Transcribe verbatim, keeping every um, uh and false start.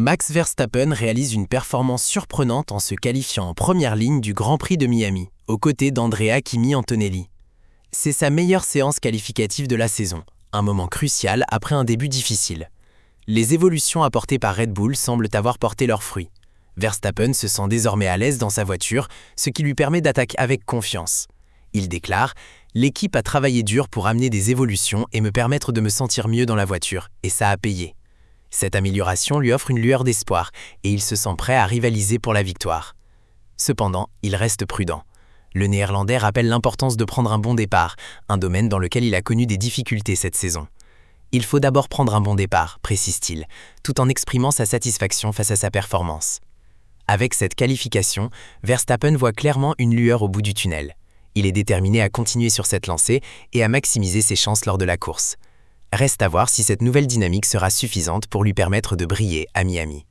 Max Verstappen réalise une performance surprenante en se qualifiant en première ligne du Grand Prix de Miami, aux côtés d'Andrea Kimi Antonelli. C'est sa meilleure séance qualificative de la saison, un moment crucial après un début difficile. Les évolutions apportées par Red Bull semblent avoir porté leurs fruits. Verstappen se sent désormais à l'aise dans sa voiture, ce qui lui permet d'attaquer avec confiance. Il déclare « L'équipe a travaillé dur pour amener des évolutions et me permettre de me sentir mieux dans la voiture, et ça a payé. » Cette amélioration lui offre une lueur d'espoir et il se sent prêt à rivaliser pour la victoire. Cependant, il reste prudent. Le Néerlandais rappelle l'importance de prendre un bon départ, un domaine dans lequel il a connu des difficultés cette saison. Il faut d'abord prendre un bon départ, précise-t-il, tout en exprimant sa satisfaction face à sa performance. Avec cette qualification, Verstappen voit clairement une lueur au bout du tunnel. Il est déterminé à continuer sur cette lancée et à maximiser ses chances lors de la course. Reste à voir si cette nouvelle dynamique sera suffisante pour lui permettre de briller à Miami.